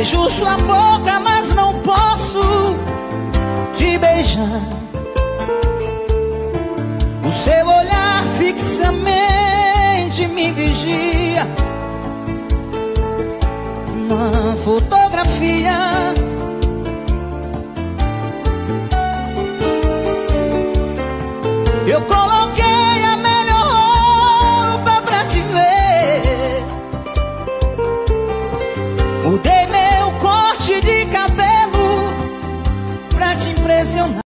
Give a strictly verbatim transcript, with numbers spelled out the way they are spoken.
Beijo sua boca, mas não posso te beijar. O seu olhar fixamente me vigia. Uma fotografia. Eu coloquei